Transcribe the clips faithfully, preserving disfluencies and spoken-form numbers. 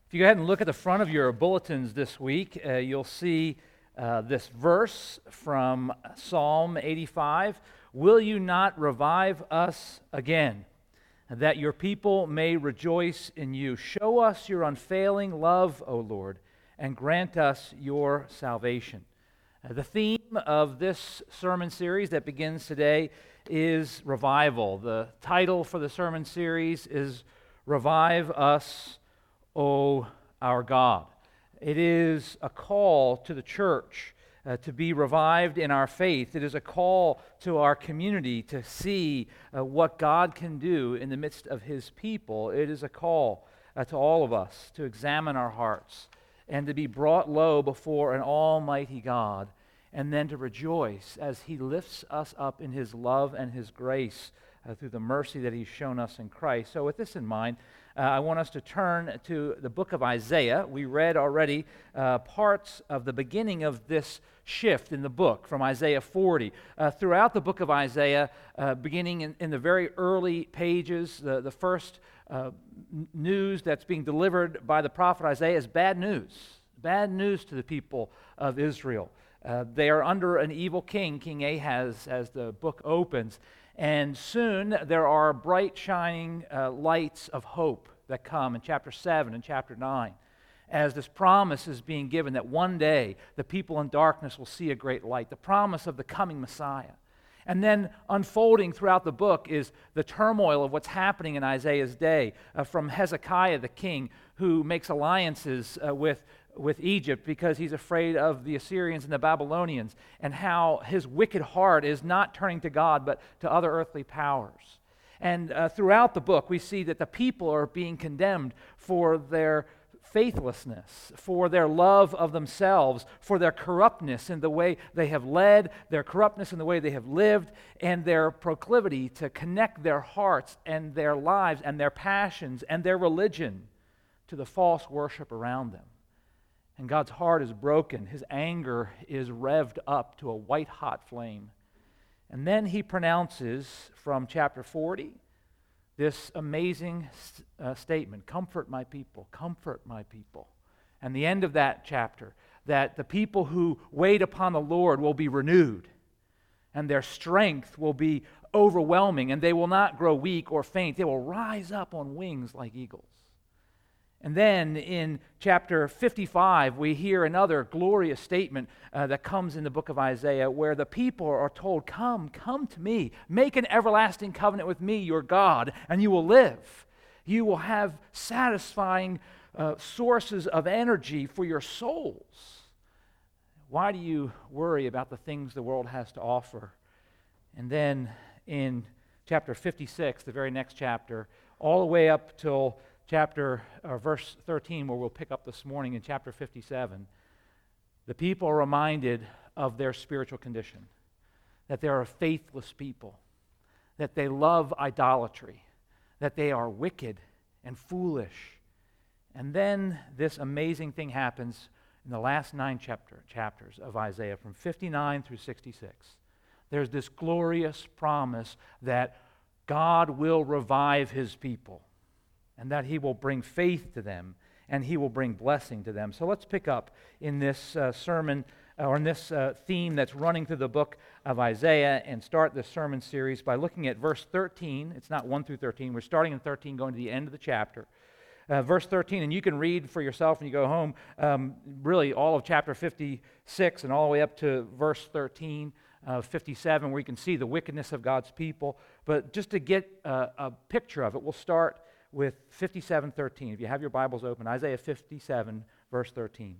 If you go ahead and look at the front of your bulletins this week, uh, you'll see uh, this verse from Psalm eighty-five. Will you not revive us again, that your people may rejoice in you? Show us your unfailing love, O Lord, and grant us your salvation. Uh, the theme of this sermon series that begins today is revival. The title for the sermon series is Revive Us, O our God. It is a call to the church uh, to be revived in our faith. It is a call to our community to see uh, what God can do in the midst of His people. It is a call uh, to all of us to examine our hearts and to be brought low before an almighty God, and then to rejoice as He lifts us up in His love and His grace uh, through the mercy that He's shown us in Christ. So with this in mind, Uh, I want us to turn to the book of Isaiah. We read already uh, parts of the beginning of this shift in the book from Isaiah forty. Uh, throughout the book of Isaiah, uh, beginning in, in the very early pages, the, the first uh, n- news that's being delivered by the prophet Isaiah is bad news. Bad news to the people of Israel. Uh, they are under an evil king, King Ahaz, as the book opens. And soon there are bright shining uh, lights of hope that come in chapter seven and chapter nine, as this promise is being given that one day the people in darkness will see a great light, the promise of the coming Messiah. And then unfolding throughout the book is the turmoil of what's happening in Isaiah's day, uh, from Hezekiah the king, who makes alliances uh, with with Egypt because he's afraid of the Assyrians and the Babylonians, and how his wicked heart is not turning to God but to other earthly powers. And uh, throughout the book we see that the people are being condemned for their faithlessness, for their love of themselves, for their corruptness in the way they have led, their corruptness in the way they have lived, and their proclivity to connect their hearts and their lives and their passions and their religion to the false worship around them. And God's heart is broken. His anger is revved up to a white-hot flame. And then He pronounces from chapter forty this amazing uh, statement, comfort my people, comfort my people. And the end of that chapter, that the people who wait upon the Lord will be renewed, and their strength will be overwhelming, and they will not grow weak or faint. They will rise up on wings like eagles. And then in chapter fifty-five, we hear another glorious statement uh, that comes in the book of Isaiah, where the people are told, come, come to me, make an everlasting covenant with me, your God, and you will live. You will have satisfying uh, sources of energy for your souls. Why do you worry about the things the world has to offer? And then in chapter fifty-six, the very next chapter, all the way up till chapter or verse thirteen, where we'll pick up this morning in chapter fifty-seven, the people are reminded of their spiritual condition, that they are a faithless people, that they love idolatry, that they are wicked and foolish. And then this amazing thing happens in the last nine chapter, chapters of Isaiah, from fifty-nine through sixty-six. There's this glorious promise that God will revive His people, and that He will bring faith to them, and He will bring blessing to them. So let's pick up in this uh, sermon, or in this uh, theme that's running through the book of Isaiah, and start this sermon series by looking at verse thirteen. It's not one through thirteen. We're starting in thirteen, going to the end of the chapter. Uh, verse thirteen, and you can read for yourself when you go home, um, really all of chapter fifty-six and all the way up to verse thirteen. Uh, fifty-seven, where you can see the wickedness of God's people. But just to get uh, a picture of it, we'll start with fifty-seven thirteen. If you have your Bibles open, Isaiah fifty-seven, verse thirteen.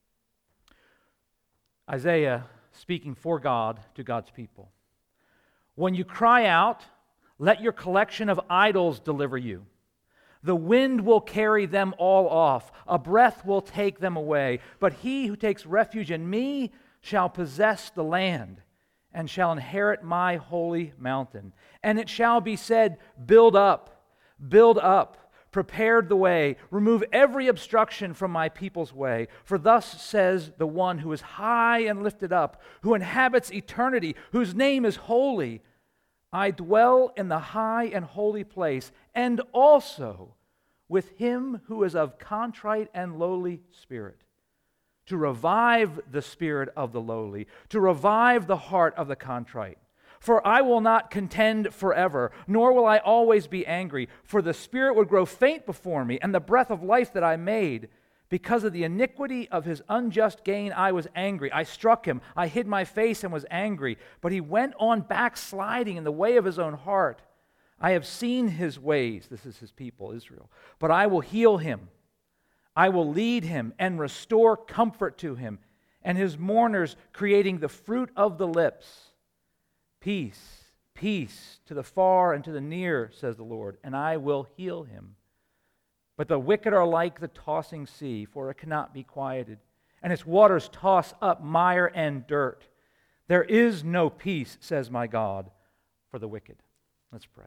Isaiah speaking for God to God's people. When you cry out, let your collection of idols deliver you. The wind will carry them all off. A breath will take them away. But he who takes refuge in me shall possess the land and shall inherit my holy mountain. And it shall be said, build up. Build up, prepared the way, remove every obstruction from my people's way. For thus says the one who is high and lifted up, who inhabits eternity, whose name is holy. I dwell in the high and holy place, and also with him who is of contrite and lowly spirit, to revive the spirit of the lowly, to revive the heart of the contrite. For I will not contend forever, nor will I always be angry, for the spirit would grow faint before me, and the breath of life that I made. Because of the iniquity of his unjust gain, I was angry. I struck him. I hid my face and was angry. But he went on backsliding in the way of his own heart. I have seen his ways. This is his people, Israel. But I will heal him. I will lead him and restore comfort to him, and his mourners creating the fruit of the lips. Peace, peace to the far and to the near, says the Lord, and I will heal him. But the wicked are like the tossing sea, for it cannot be quieted, and its waters toss up mire and dirt. There is no peace, says my God, for the wicked. Let's pray.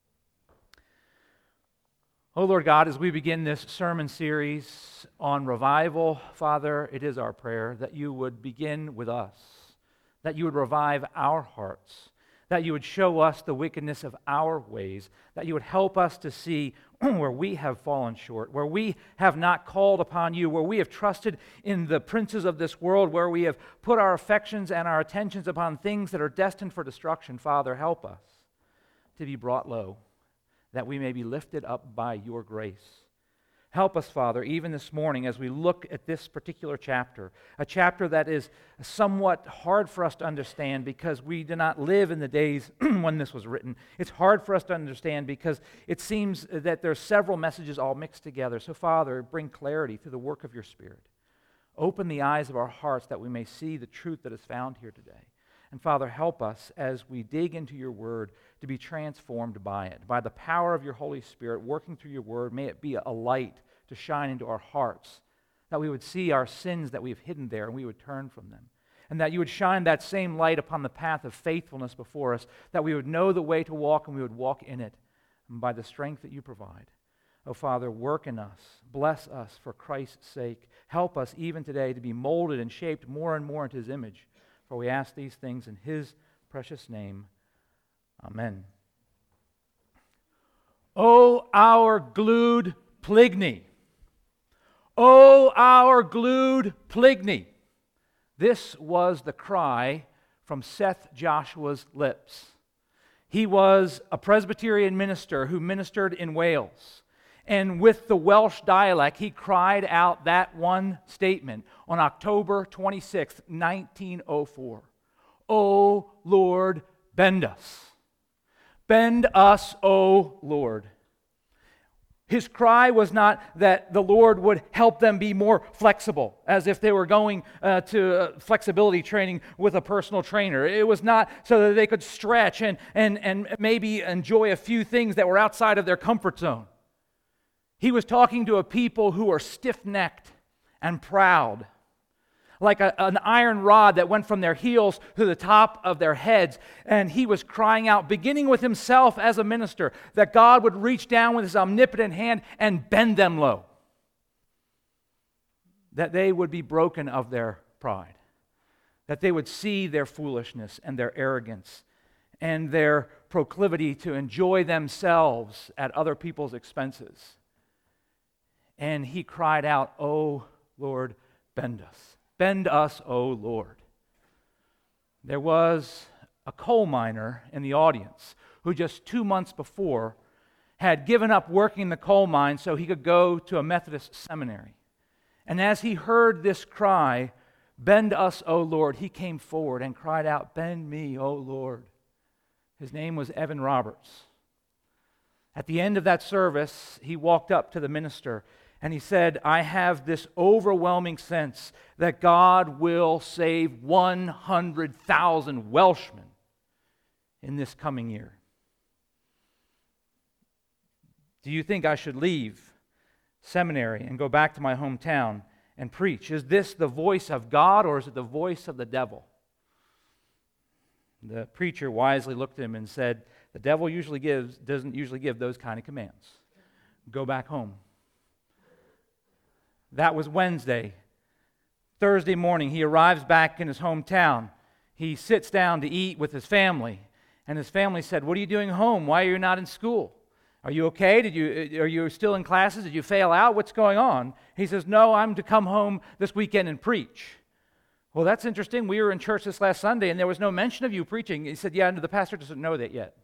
Oh Lord God, as we begin this sermon series on revival, Father, it is our prayer that you would begin with us, that you would revive our hearts, that you would show us the wickedness of our ways, that you would help us to see where we have fallen short, where we have not called upon you, where we have trusted in the princes of this world, where we have put our affections and our attentions upon things that are destined for destruction. Father, help us to be brought low, that we may be lifted up by your grace. Help us, Father, even this morning as we look at this particular chapter, a chapter that is somewhat hard for us to understand because we do not live in the days when this was written. It's hard for us to understand because it seems that there are several messages all mixed together. So, Father, bring clarity through the work of your Spirit. Open the eyes of our hearts that we may see the truth that is found here today. And Father, help us as we dig into your word to be transformed by it. By the power of your Holy Spirit working through your word, may it be a light to shine into our hearts, that we would see our sins that we have hidden there and we would turn from them. And that you would shine that same light upon the path of faithfulness before us, that we would know the way to walk and we would walk in it by the strength that you provide. Oh, Father, work in us. Bless us for Christ's sake. Help us even today to be molded and shaped more and more into his image. For we ask these things in his precious name. Amen. O our glued Pligny. O our glued Pligny. This was the cry from Seth Joshua's lips. He was a Presbyterian minister who ministered in Wales. And with the Welsh dialect, he cried out that one statement on October twenty-sixth, nineteen oh four. O Lord, bend us. Bend us, O Lord. His cry was not that the Lord would help them be more flexible, as if they were going uh, to uh, flexibility training with a personal trainer. It was not so that they could stretch and, and, and maybe enjoy a few things that were outside of their comfort zone. He was talking to a people who are stiff-necked and proud, like a, an iron rod that went from their heels to the top of their heads. And he was crying out, beginning with himself as a minister, that God would reach down with his omnipotent hand and bend them low, that they would be broken of their pride, that they would see their foolishness and their arrogance and their proclivity to enjoy themselves at other people's expenses. And he cried out, "O Lord, bend us. Bend us, O Lord." There was a coal miner in the audience who just two months before had given up working in the coal mine so he could go to a Methodist seminary. And as he heard this cry, "Bend us, O Lord," he came forward and cried out, "Bend me, O Lord." His name was Evan Roberts. At the end of that service, he walked up to the minister and he said, "I have this overwhelming sense that God will save one hundred thousand Welshmen in this coming year. Do you think I should leave seminary and go back to my hometown and preach? Is this the voice of God or is it the voice of the devil?" The preacher wisely looked at him and said, "The devil usually gives, doesn't usually give those kind of commands. Go back home." That was Wednesday. Thursday morning, he arrives back in his hometown. He sits down to eat with his family. And his family said, "What are you doing home? Why are you not in school?" Are you okay? Did you, are you still in classes? Did you fail out? What's going on? He says, no, I'm to come home this weekend and preach. Well, that's interesting. We were in church this last Sunday, and there was no mention of you preaching. He said, yeah, the pastor doesn't know that yet.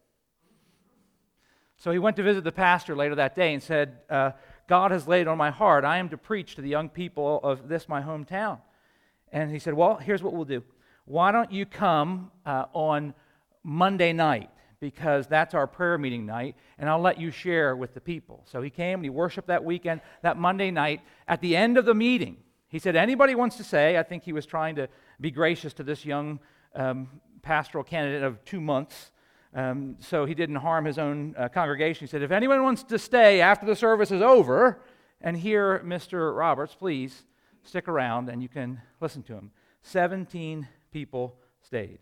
So he went to visit the pastor later that day and said, uh, God has laid on my heart. I am to preach to the young people of this, my hometown. And he said, well, here's what we'll do. Why don't you come uh, on Monday night? Because that's our prayer meeting night, and I'll let you share with the people. So he came and he worshiped that weekend, that Monday night. At the end of the meeting, he said, anybody wants to say, I think he was trying to be gracious to this young um, pastoral candidate of two months, um, so he didn't harm his own uh, congregation. He said, if anyone wants to stay after the service is over and hear Mister Roberts, please stick around and you can listen to him. Seventeen people stayed.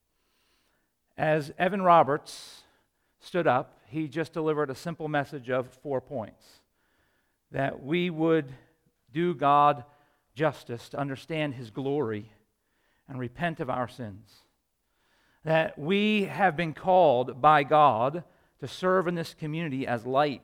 As Evan Roberts stood up, he just delivered a simple message of four points. That we would do God justice, to understand His glory, and repent of our sins. That we have been called by God to serve in this community as light.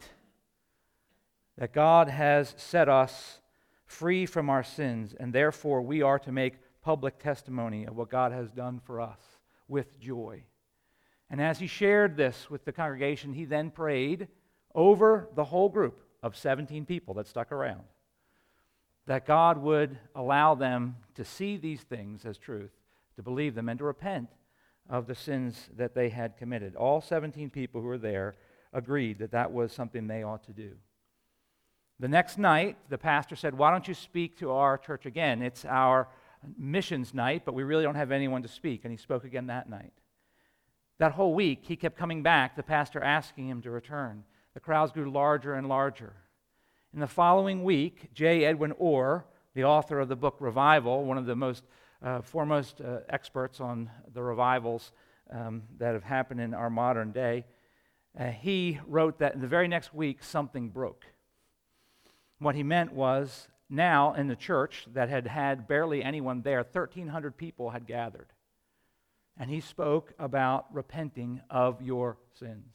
That God has set us free from our sins, and therefore we are to make public testimony of what God has done for us with joy. And as he shared this with the congregation, he then prayed over the whole group of seventeen people that stuck around, that God would allow them to see these things as truth, to believe them, and to repent of the sins that they had committed. All seventeen people who were there agreed that that was something they ought to do. The next night, the pastor said, why don't you speak to our church again? It's our missions night, but we really don't have anyone to speak. And he spoke again that night. That whole week, he kept coming back, the pastor asking him to return. The crowds grew larger and larger. In the following week, J. Edwin Orr, the author of the book Revival, one of the most uh, foremost uh, experts on the revivals um, that have happened in our modern day, uh, he wrote that in the very next week, something broke. What he meant was, now in the church that had had barely anyone there, thirteen hundred people had gathered. And he spoke about repenting of your sins.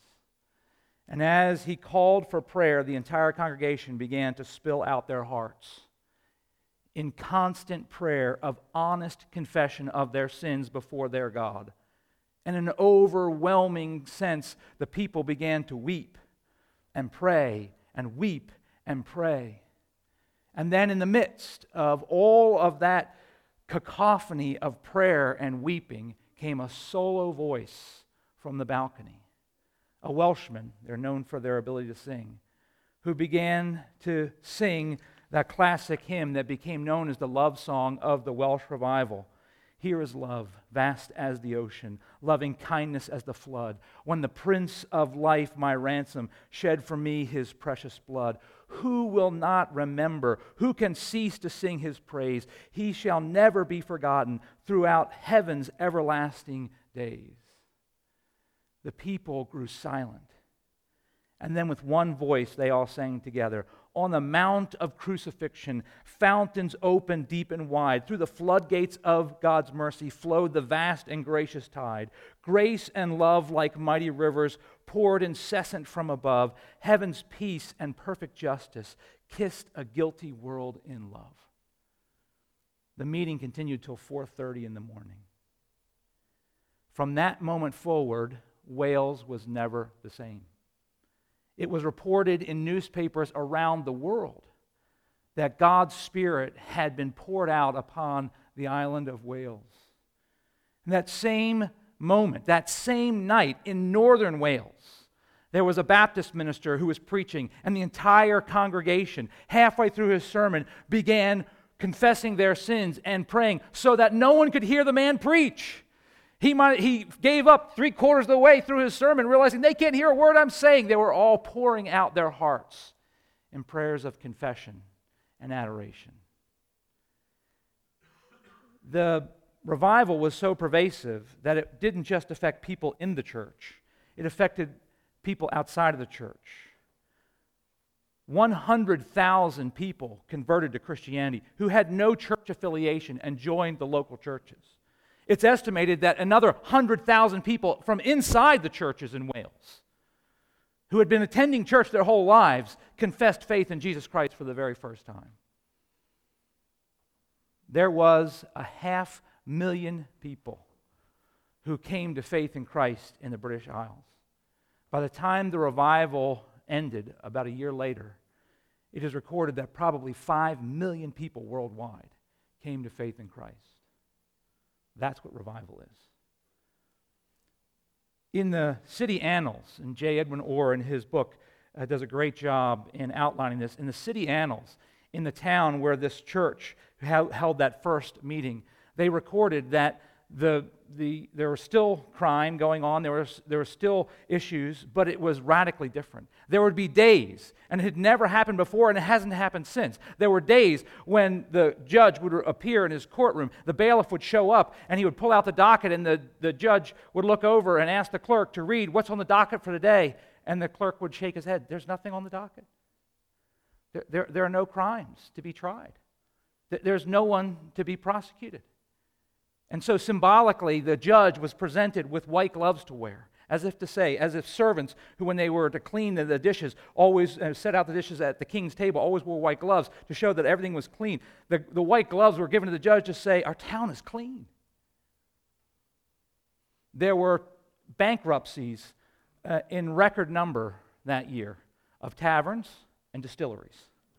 And as he called for prayer, the entire congregation began to spill out their hearts in constant prayer of honest confession of their sins before their God. And in an overwhelming sense, the people began to weep and pray and weep and pray. And then in the midst of all of that cacophony of prayer and weeping, came a solo voice from the balcony. A Welshman, they're known for their ability to sing, who began to sing that classic hymn that became known as the love song of the Welsh revival. Here is love, vast as the ocean, loving kindness as the flood. When the Prince of Life, my ransom, shed for me his precious blood. Who will not remember? Who can cease to sing his praise? He shall never be forgotten throughout heaven's everlasting days. The people grew silent. And then with one voice they all sang together. On the mount of crucifixion, fountains opened deep and wide. Through the floodgates of God's mercy flowed the vast and gracious tide. Grace and love like mighty rivers poured incessant from above. Heaven's peace and perfect justice kissed a guilty world in love. The meeting continued till four thirty in the morning. From that moment forward, Wales was never the same. It was reported in newspapers around the world that God's Spirit had been poured out upon the island of Wales. And that same moment, that same night in northern Wales, there was a Baptist minister who was preaching, and the entire congregation, halfway through his sermon, began confessing their sins and praying so that no one could hear the man preach. He, might, he gave up three quarters of the way through his sermon, realizing they can't hear a word I'm saying. They were all pouring out their hearts in prayers of confession and adoration. The revival was so pervasive that it didn't just affect people in the church. It affected people outside of the church. one hundred thousand people converted to Christianity who had no church affiliation and joined the local churches. It's estimated that another one hundred thousand people from inside the churches in Wales who had been attending church their whole lives, confessed faith in Jesus Christ for the very first time. There was a half million people who came to faith in Christ in the British Isles. By the time the revival ended, about a year later, it is recorded that probably five million people worldwide came to faith in Christ. That's what revival is. In the city annals, and J. Edwin Orr in his book uh, does a great job in outlining this, in the city annals, in the town where this church held, held that first meeting, they recorded that the, the, there was still crime going on, there was, there were still issues, but it was radically different. There would be days, and it had never happened before, and it hasn't happened since. There were days when the judge would appear in his courtroom, the bailiff would show up, and he would pull out the docket, and the, the judge would look over and ask the clerk to read what's on the docket for today, and the clerk would shake his head. There's nothing on the docket. There, there, there are no crimes to be tried. There's no one to be prosecuted. And so symbolically, the judge was presented with white gloves to wear, as if to say, as if servants who, when they were to clean the, the dishes, always uh, set out the dishes at the king's table, always wore white gloves to show that everything was clean. The, the white gloves were given to the judge to say, our town is clean. There were bankruptcies uh, in record number that year of taverns and distilleries.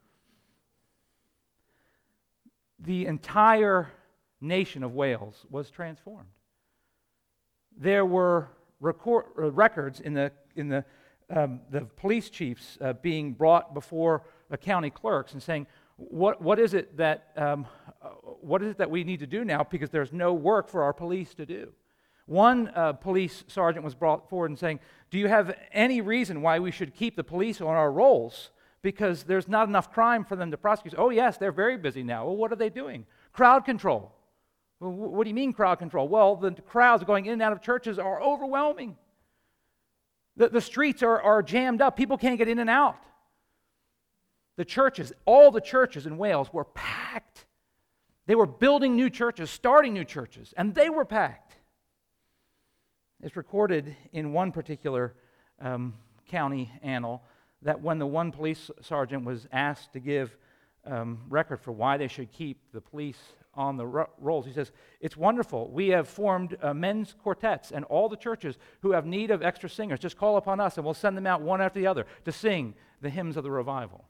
The entire nation of Wales was transformed. There were record, uh, records in the in the um, the police chiefs uh, being brought before the county clerks and saying, "What what is it that um, uh, what is it that we need to do now? Because there's no work for our police to do." One uh, police sergeant was brought forward and saying, "Do you have any reason why we should keep the police on our rolls? Because there's not enough crime for them to prosecute." "Oh yes, they're very busy now." "Well, what are they doing?" "Crowd control." "Well, what do you mean crowd control?" "Well, the crowds going in and out of churches are overwhelming. The, the streets are, are jammed up. People can't get in and out." The churches, all the churches in Wales were packed. They were building new churches, starting new churches, and they were packed. It's recorded in one particular um, county annal that when the one police sergeant was asked to give um, record for why they should keep the police on the ro- rolls, he says, "It's wonderful. We have formed uh, men's quartets, and all the churches who have need of extra singers, just call upon us, and we'll send them out one after the other to sing the hymns of the revival."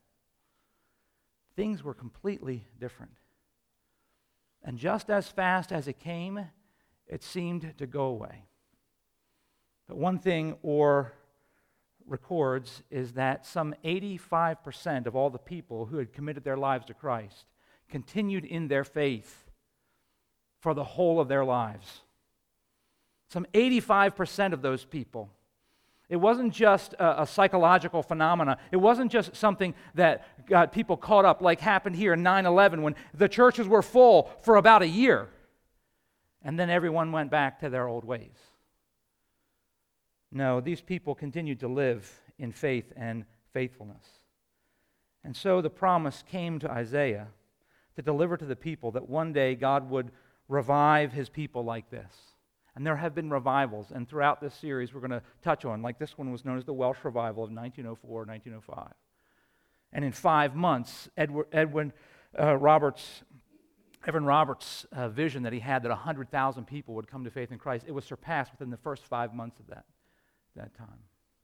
Things were completely different. And just as fast as it came, it seemed to go away. But one thing Orr records is that some eighty-five percent of all the people who had committed their lives to Christ continued in their faith for the whole of their lives. Some eighty-five percent of those people. It wasn't just a, a psychological phenomena. It wasn't just something that got people caught up like happened here in nine eleven when the churches were full for about a year and then everyone went back to their old ways. No, these people continued to live in faith and faithfulness. And so the promise came to Isaiah to deliver to the people that one day God would revive his people like this. And there have been revivals, and throughout this series we're going to touch on, like this one was known as the Welsh Revival of nineteen oh four, nineteen oh five. And in five months, Edward, Edwin uh, Roberts, Evan Roberts' uh, vision that he had that one hundred thousand people would come to faith in Christ, it was surpassed within the first five months of that, that time.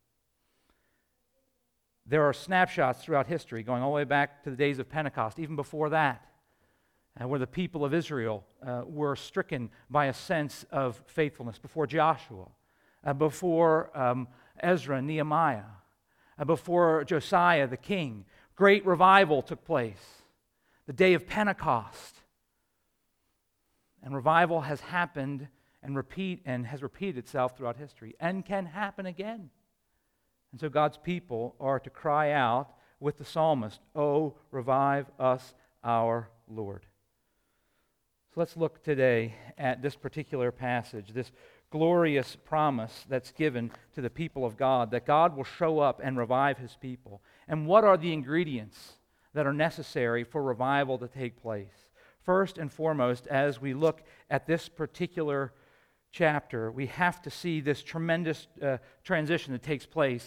There are snapshots throughout history going all the way back to the days of Pentecost, even before that, uh, where the people of Israel uh, were stricken by a sense of faithfulness, before Joshua, uh, before um, Ezra and Nehemiah, uh, before Josiah the king. Great revival took place, the day of Pentecost. And revival has happened and repeat and has repeated itself throughout history and can happen again. And so God's people are to cry out with the psalmist, "Oh, revive us, our Lord." So let's look today at this particular passage, this glorious promise that's given to the people of God, that God will show up and revive his people. And what are the ingredients that are necessary for revival to take place? First and foremost, as we look at this particular chapter, we have to see this tremendous uh, transition that takes place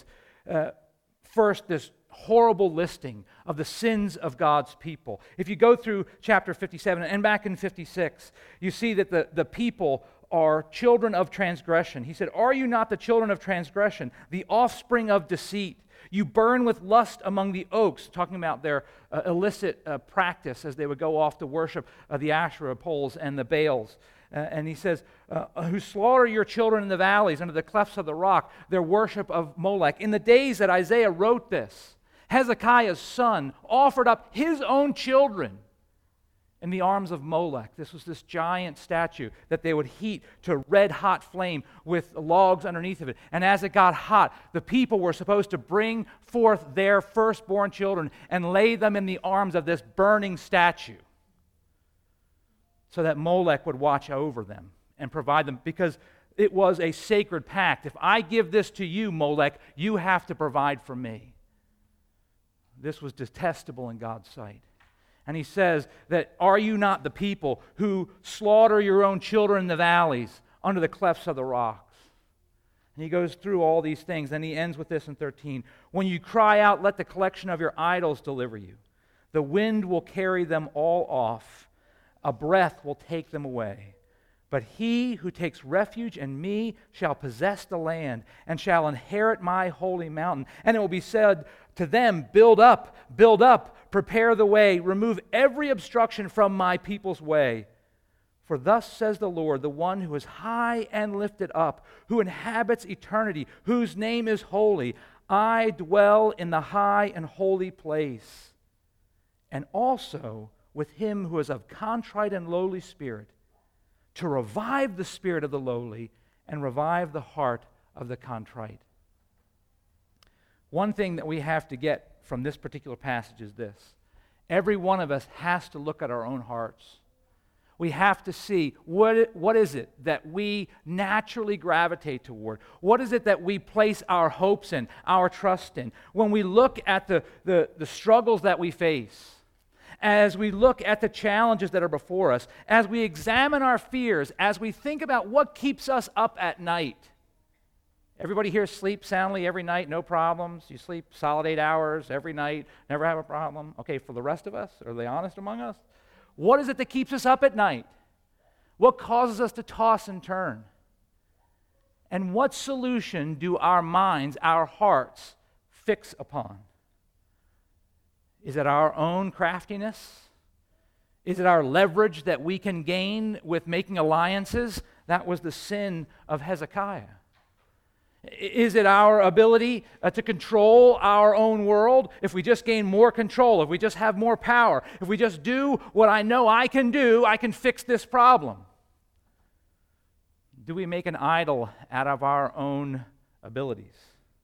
uh, first this horrible listing of the sins of God's people. If you go through chapter fifty-seven and back in fifty-six, you see that the, the people are children of transgression. He said, "Are you not the children of transgression, the offspring of deceit? You burn with lust among the oaks," talking about their uh, illicit uh, practice as they would go off to worship uh, the Asherah poles and the Baals. Uh, and he says, uh, "Who slaughter your children in the valleys under the clefts of the rock, their worship of Molech." In the days that Isaiah wrote this, Hezekiah's son offered up his own children in the arms of Molech. This was this giant statue that they would heat to red-hot flame with logs underneath of it. And as it got hot, the people were supposed to bring forth their firstborn children and lay them in the arms of this burning statue so that Molech would watch over them and provide them, because it was a sacred pact. If I give this to you, Molech, you have to provide for me. This was detestable in God's sight. And he says that, "Are you not the people who slaughter your own children in the valleys under the clefts of the rocks?" And he goes through all these things. And he ends with this in thirteen. "When you cry out, let the collection of your idols deliver you. The wind will carry them all off. A breath will take them away. But he who takes refuge in me shall possess the land and shall inherit my holy mountain. And it will be said to them, build up, build up, prepare the way, remove every obstruction from my people's way. For thus says the Lord, the one who is high and lifted up, who inhabits eternity, whose name is holy. I dwell in the high and holy place, and also with him who is of contrite and lowly spirit, to revive the spirit of the lowly and revive the heart of the contrite." One thing that we have to get from this particular passage is this. Every one of us has to look at our own hearts. We have to see what, what is it that we naturally gravitate toward? What is it that we place our hopes in, our trust in? When we look at the, the, the struggles that we face, as we look at the challenges that are before us, as we examine our fears, as we think about what keeps us up at night. Everybody here sleep soundly every night, no problems? You sleep solid eight hours every night, never have a problem? Okay, for the rest of us, are they honest among us? What is it that keeps us up at night? What causes us to toss and turn? And what solution do our minds, our hearts, fix upon? Is it our own craftiness? Is it our leverage that we can gain with making alliances? That was the sin of Hezekiah. Is it our ability uh, to control our own world? If we just gain more control, if we just have more power, if we just do what I know I can do, I can fix this problem. Do we make an idol out of our own abilities?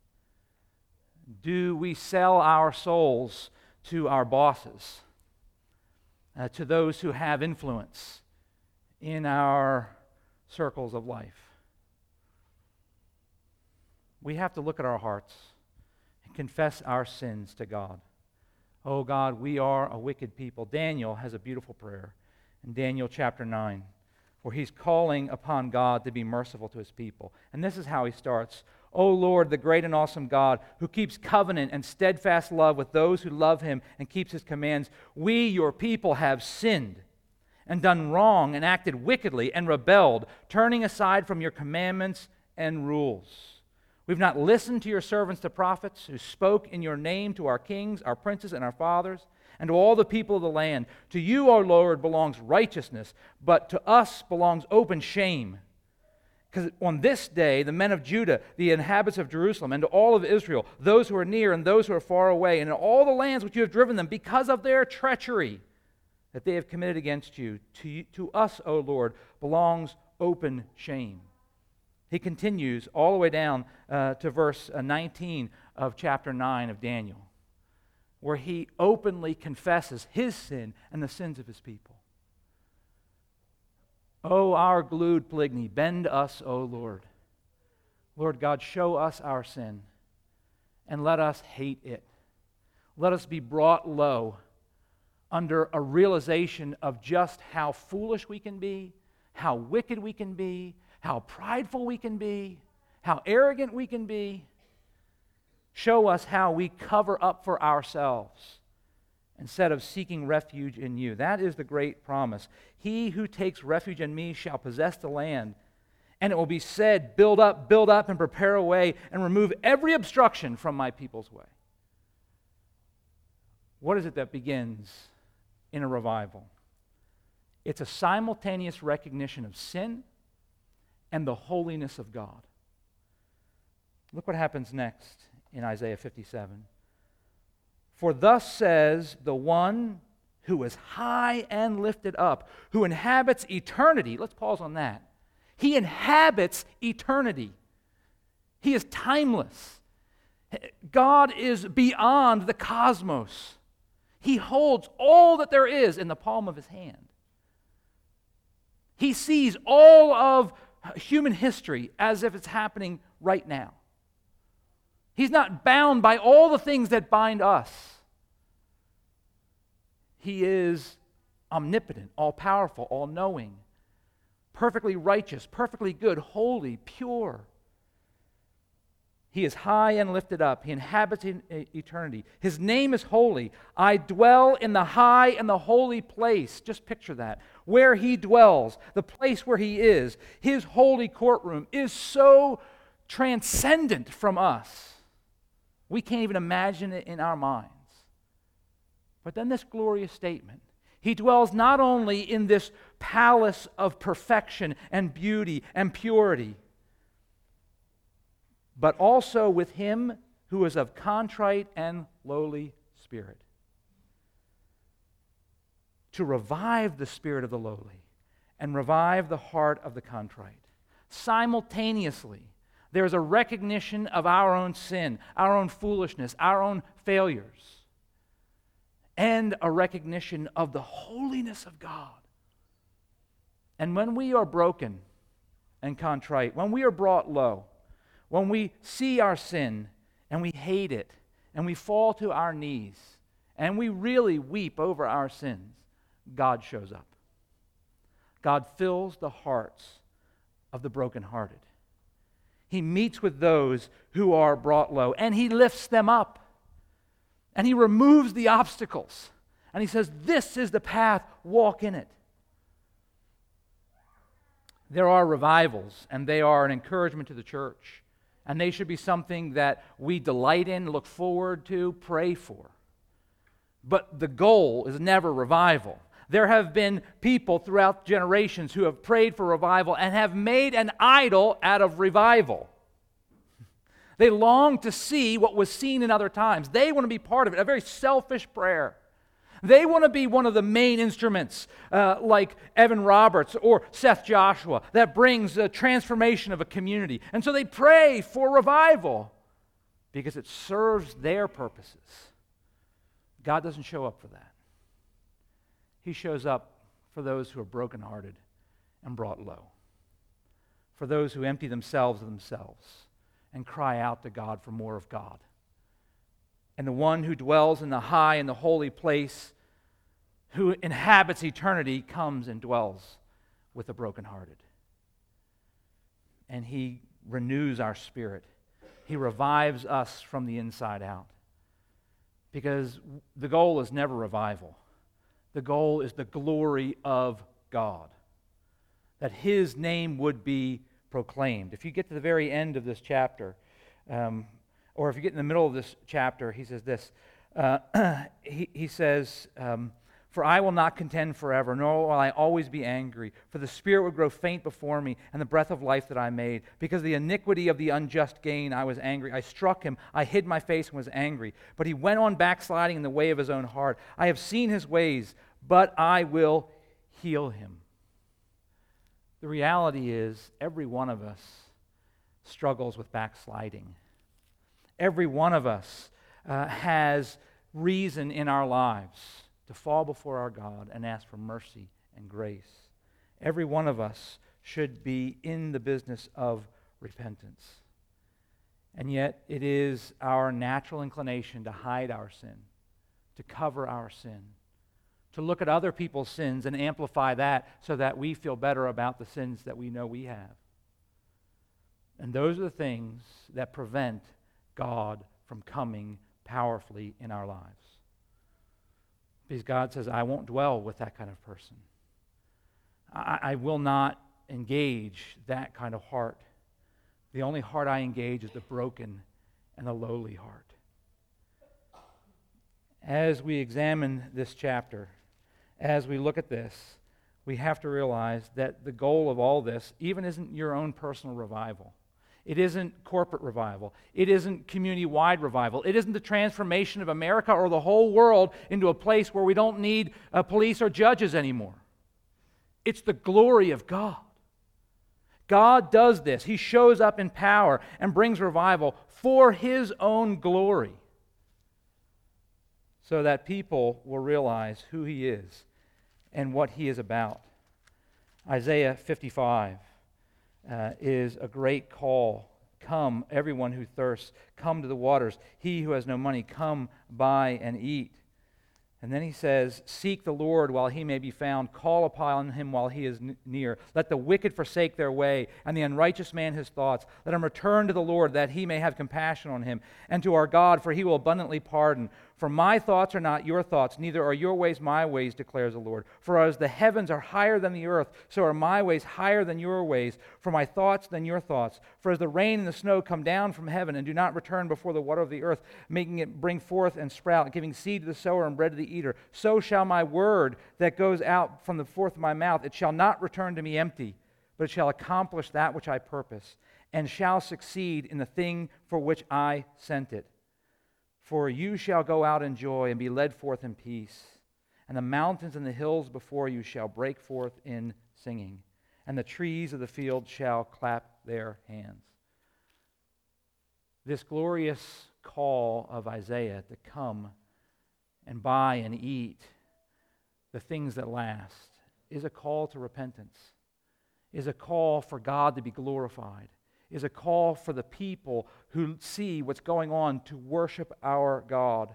Do we sell our souls to our bosses, uh, to those who have influence in our circles of life? We have to look at our hearts and confess our sins to God. Oh God, we are a wicked people. Daniel has a beautiful prayer in Daniel chapter nine, where he's calling upon God to be merciful to his people. And this is how he starts. "O Lord, the great and awesome God, who keeps covenant and steadfast love with those who love him and keeps his commands, we, your people, have sinned and done wrong and acted wickedly and rebelled, turning aside from your commandments and rules. We've not listened to your servants, the prophets, who spoke in your name to our kings, our princes, and our fathers, and to all the people of the land. To you, O Lord, belongs righteousness, but to us belongs open shame. Because on this day, the men of Judah, the inhabitants of Jerusalem, and to all of Israel, those who are near and those who are far away, and in all the lands which you have driven them, because of their treachery that they have committed against you, to, you, to us, O Lord, belongs open shame." He continues all the way down uh, to verse uh, nineteen of chapter nine of Daniel, where he openly confesses his sin and the sins of his people. "O our glued Polygyny, bend us, O Lord. Lord God, show us our sin, and let us hate it. Let us be brought low under a realization of just how foolish we can be, how wicked we can be, how prideful we can be, how arrogant we can be. Show us how we cover up for ourselves instead of seeking refuge in you. That is the great promise. He who takes refuge in me shall possess the land. And it will be said, build up, build up, and prepare a way, and remove every obstruction from my people's way. What is it that begins in a revival? It's a simultaneous recognition of sin and the holiness of God. Look what happens next in Isaiah fifty-seven. For thus says the one who is high and lifted up, who inhabits eternity. Let's pause on that. He inhabits eternity. He is timeless. God is beyond the cosmos. He holds all that there is in the palm of his hand. He sees all of human history as if it's happening right now. He's not bound by all the things that bind us. He is omnipotent, all-powerful, all-knowing, perfectly righteous, perfectly good, holy, pure. He is high and lifted up. He inhabits in eternity. His name is holy. I dwell in the high and the holy place. Just picture that. Where he dwells, the place where he is, his holy courtroom is so transcendent from us. We can't even imagine it in our minds. But then this glorious statement. He dwells not only in this palace of perfection and beauty and purity, but also with him who is of contrite and lowly spirit, to revive the spirit of the lowly and revive the heart of the contrite. Simultaneously, there is a recognition of our own sin, our own foolishness, our own failures, and a recognition of the holiness of God. And when we are broken and contrite, when we are brought low, when we see our sin and we hate it and we fall to our knees and we really weep over our sins, God shows up. God fills the hearts of the brokenhearted. He meets with those who are brought low and he lifts them up. And he removes the obstacles. And he says, this is the path, walk in it. There are revivals, and they are an encouragement to the church. And they should be something that we delight in, look forward to, pray for. But the goal is never revival. There have been people throughout generations who have prayed for revival and have made an idol out of revival. They long to see what was seen in other times. They want to be part of it, a very selfish prayer. They want to be one of the main instruments, uh, like Evan Roberts or Seth Joshua, that brings a transformation of a community. And so they pray for revival because it serves their purposes. God doesn't show up for that. He shows up for those who are brokenhearted and brought low, for those who empty themselves of themselves and cry out to God for more of God. And the one who dwells in the high and the holy place, who inhabits eternity, comes and dwells with the brokenhearted. And he renews our spirit. He revives us from the inside out. Because the goal is never revival. The goal is the glory of God. That his name would be proclaimed. If you get to the very end of this chapter, um, or if you get in the middle of this chapter, he says this. Uh, he, he says, um, for I will not contend forever, nor will I always be angry. For the spirit would grow faint before me, and the breath of life that I made. Because of the iniquity of the unjust gain, I was angry. I struck him. I hid my face and was angry. But he went on backsliding in the way of his own heart. I have seen his ways, but I will heal him. The reality is, every one of us struggles with backsliding. Every one of us uh, has reason in our lives to fall before our God and ask for mercy and grace. Every one of us should be in the business of repentance. And yet, it is our natural inclination to hide our sin, to cover our sin, to look at other people's sins and amplify that so that we feel better about the sins that we know we have. And those are the things that prevent God from coming powerfully in our lives. Because God says, I won't dwell with that kind of person. I, I will not engage that kind of heart. The only heart I engage is the broken and the lowly heart. As we examine this chapter, as we look at this, we have to realize that the goal of all this even isn't your own personal revival. It isn't corporate revival. It isn't community-wide revival. It isn't the transformation of America or the whole world into a place where we don't need uh, police or judges anymore. It's the glory of God. God does this. He shows up in power and brings revival for His own glory, so that people will realize who He is and what He is about. Isaiah fifty-five uh, is a great call. Come, everyone who thirsts, come to the waters. He who has no money, come buy and eat. And then he says, seek the Lord while He may be found. Call upon Him while He is n- near. Let the wicked forsake their way, and the unrighteous man his thoughts. Let him return to the Lord, that He may have compassion on him, and to our God, for He will abundantly pardon. For my thoughts are not your thoughts, neither are your ways my ways, declares the Lord. For as the heavens are higher than the earth, so are my ways higher than your ways, for my thoughts than your thoughts. For as the rain and the snow come down from heaven, and do not return before the water of the earth, making it bring forth and sprout, giving seed to the sower and bread to the eater, so shall my word that goes out from the forth of my mouth, it shall not return to me empty, but it shall accomplish that which I purpose, and shall succeed in the thing for which I sent it. For you shall go out in joy and be led forth in peace, and the mountains and the hills before you shall break forth in singing, and the trees of the field shall clap their hands. This glorious call of Isaiah to come and buy and eat the things that last is a call to repentance, is a call for God to be glorified, is a call for the people who see what's going on to worship our God.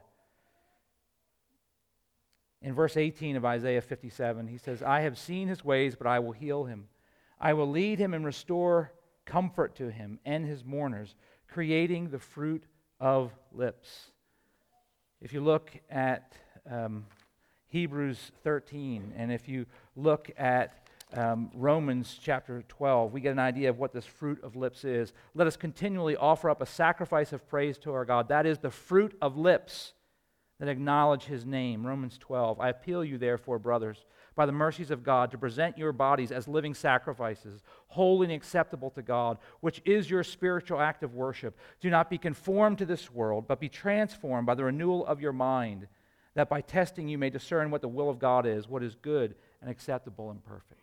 In verse eighteen of Isaiah fifty-seven, he says, I have seen his ways, but I will heal him. I will lead him and restore comfort to him and his mourners, creating the fruit of lips. If you look at um, Hebrews thirteen, and if you look at um, Romans chapter twelve, we get an idea of what this fruit of lips is. Let us continually offer up a sacrifice of praise to our God. That is the fruit of lips that acknowledge His name. Romans twelve, I appeal you therefore, brothers, by the mercies of God, to present your bodies as living sacrifices, holy and acceptable to God, which is your spiritual act of worship. Do not be conformed to this world, but be transformed by the renewal of your mind, that by testing you may discern what the will of God is, what is good and acceptable and perfect.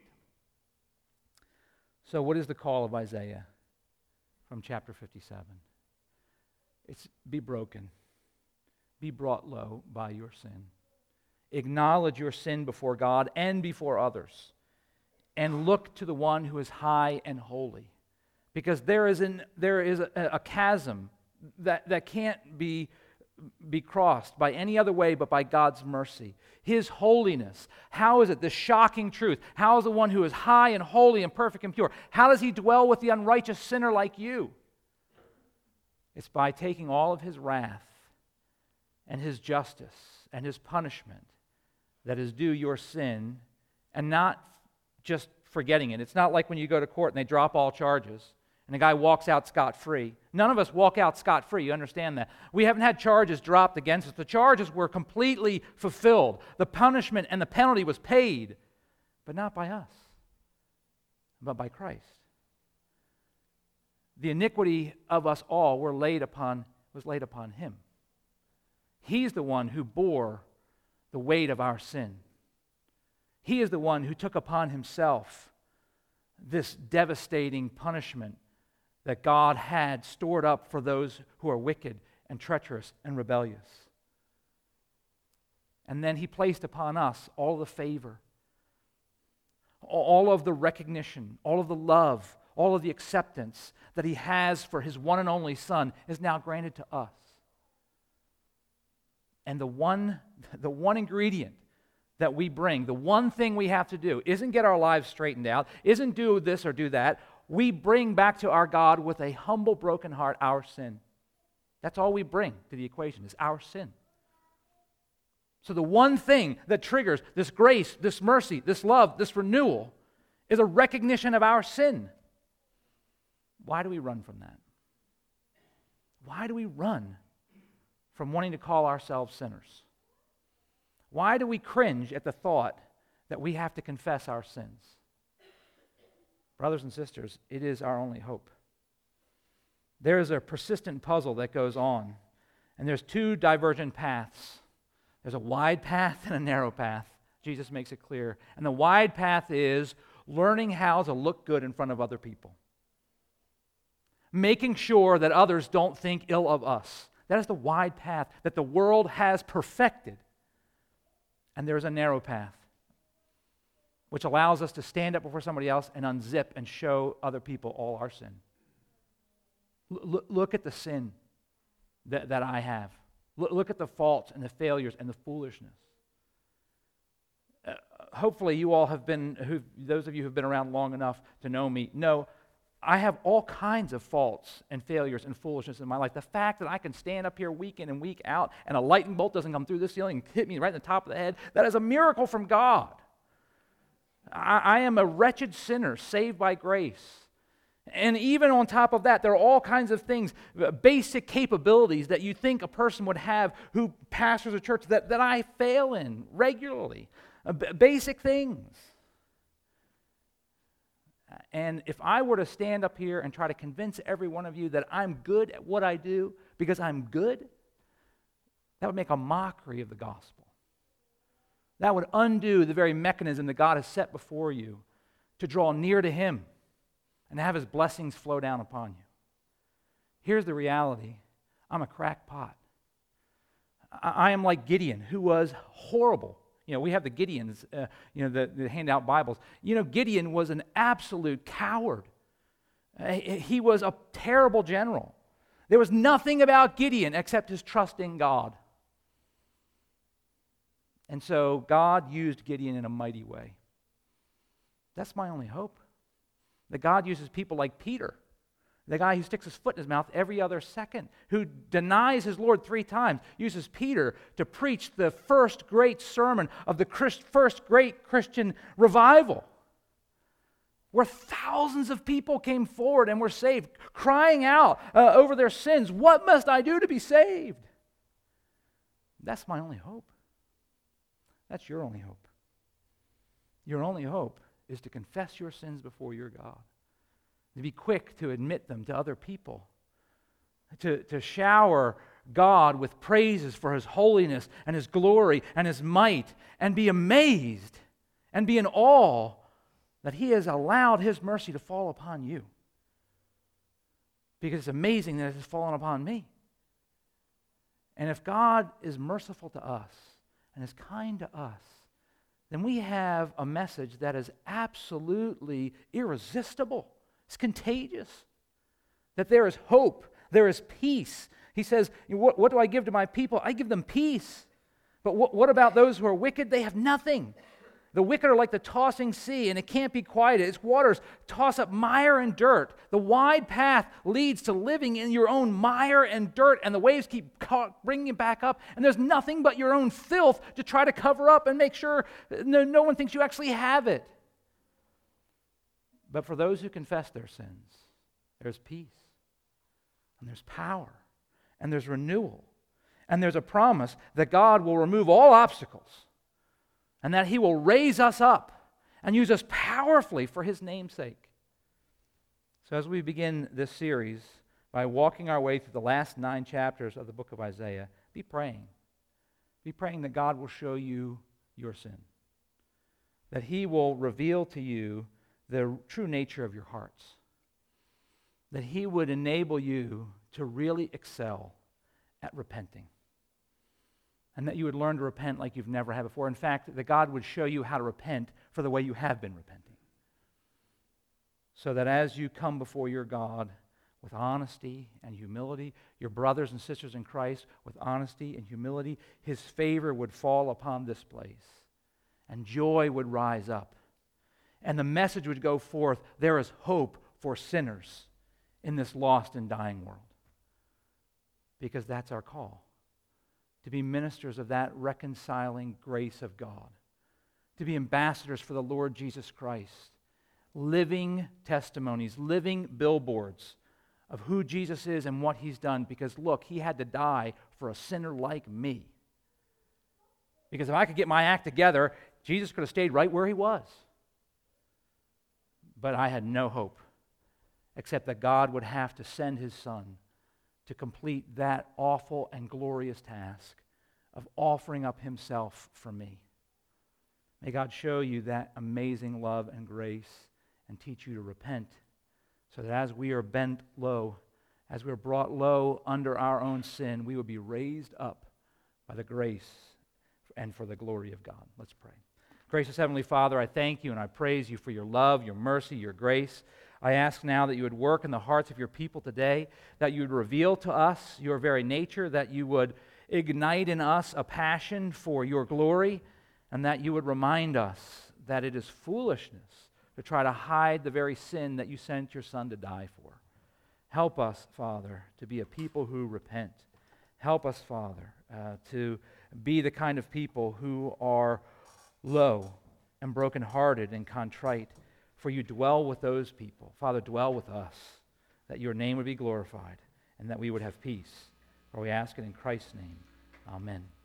So what is the call of Isaiah from chapter fifty-seven? It's be broken, be brought low by your sin. Acknowledge your sin before God and before others, and look to the one who is high and holy, because there is an there is a, a chasm that, that can't be be crossed by any other way but by God's mercy. His holiness. How is it? This shocking truth. How is the one who is high and holy and perfect and pure, how does He dwell with the unrighteous sinner like you? It's by taking all of His wrath and His justice and His punishment that is due your sin, and not just forgetting it. It's not like when you go to court and they drop all charges and the guy walks out scot-free. None of us walk out scot-free, you understand that. We haven't had charges dropped against us. The charges were completely fulfilled. The punishment and the penalty was paid, but not by us, but by Christ. The iniquity of us all were laid upon, was laid upon Him. He's the one who bore the weight of our sin. He is the one who took upon Himself this devastating punishment that God had stored up for those who are wicked and treacherous and rebellious. And then He placed upon us all the favor, all of the recognition, all of the love, all of the acceptance that He has for His one and only Son is now granted to us. And the one, the one ingredient that we bring, the one thing we have to do, isn't get our lives straightened out, isn't do this or do that. We bring back to our God with a humble, broken heart our sin. That's all we bring to the equation is our sin. So the one thing that triggers this grace, this mercy, this love, this renewal is a recognition of our sin. Why do we run from that? Why do we run from wanting to call ourselves sinners? Why do we cringe at the thought that we have to confess our sins? Brothers and sisters, it is our only hope. There is a persistent puzzle that goes on, and there's two divergent paths. There's a wide path and a narrow path. Jesus makes it clear. And the wide path is learning how to look good in front of other people. Making sure that others don't think ill of us. That is the wide path that the world has perfected. And there is a narrow path, which allows us to stand up before somebody else and unzip and show other people all our sin. L- look at the sin that, that I have. L- look at the faults and the failures and the foolishness. Uh, hopefully you all have been, who those of you who have been around long enough to know me, know I have all kinds of faults and failures and foolishness in my life. The fact that I can stand up here week in and week out and a lightning bolt doesn't come through the ceiling and hit me right in the top of the head, that is a miracle from God. I, I am a wretched sinner saved by grace. And even on top of that, there are all kinds of things, basic capabilities that you think a person would have who pastors a church that, that I fail in regularly. Uh, b- basic things. And if I were to stand up here and try to convince every one of you that I'm good at what I do because I'm good, that would make a mockery of the gospel. That would undo the very mechanism that God has set before you to draw near to Him and have His blessings flow down upon you. Here's the reality. I'm a crackpot. I, I am like Gideon, who was horrible. You know, we have the Gideons, uh, you know, that hand out Bibles. You know, Gideon was an absolute coward. Uh, he was a terrible general. There was nothing about Gideon except his trust in God. And so God used Gideon in a mighty way. That's my only hope. That God uses people like Peter, the guy who sticks his foot in his mouth every other second, who denies his Lord three times, uses Peter to preach the first great sermon of the Christ, first great Christian revival, where thousands of people came forward and were saved, crying out uh, over their sins, "What must I do to be saved?" That's my only hope. That's your only hope. Your only hope is to confess your sins before your God, to be quick to admit them to other people, to, to shower God with praises for His holiness and His glory and His might, and be amazed and be in awe that He has allowed His mercy to fall upon you. Because it's amazing that it has fallen upon me. And if God is merciful to us and is kind to us, then we have a message that is absolutely irresistible. It's contagious. That there is hope, there is peace. He says, what, what do I give to my people? I give them peace. But what, what about those who are wicked? They have nothing. The wicked are like the tossing sea, and it can't be quieted. Its waters toss up mire and dirt. The wide path leads to living in your own mire and dirt, and the waves keep ca- bringing it back up, and there's nothing but your own filth to try to cover up and make sure no, no one thinks you actually have it. But for those who confess their sins, there's peace, and there's power, and there's renewal, and there's a promise that God will remove all obstacles, and that He will raise us up and use us powerfully for His name's sake. So as we begin this series by walking our way through the last nine chapters of the book of Isaiah, be praying. Be praying that God will show you your sin, that He will reveal to you the true nature of your hearts, that He would enable you to really excel at repenting, and that you would learn to repent like you've never had before. In fact, that God would show you how to repent for the way you have been repenting. So that as you come before your God with honesty and humility, your brothers and sisters in Christ with honesty and humility, His favor would fall upon this place, and joy would rise up. And the message would go forth, there is hope for sinners in this lost and dying world. because that's our call, to be ministers of that reconciling grace of God, to be ambassadors for the Lord Jesus Christ, living testimonies, living billboards of who Jesus is and what he's done, because look, he had to die for a sinner like me. Because if I could get my act together, Jesus could have stayed right where he was. But I had no hope, except that God would have to send his Son to complete that awful and glorious task of offering up himself for me. May God show you that amazing love and grace and teach you to repent, so that as we are bent low, as we are brought low under our own sin, we will be raised up by the grace and for the glory of God. Let's pray. Gracious Heavenly Father, I thank you and I praise you for your love, your mercy, your grace. I ask now that you would work in the hearts of your people today, that you would reveal to us your very nature, that you would ignite in us a passion for your glory, and that you would remind us that it is foolishness to try to hide the very sin that you sent your Son to die for. Help us, Father, to be a people who repent. Help us, Father, uh, to be the kind of people who are low and brokenhearted and contrite, for you dwell with those people. Father, dwell with us, that your name would be glorified and that we would have peace. For we ask it in Christ's name. Amen.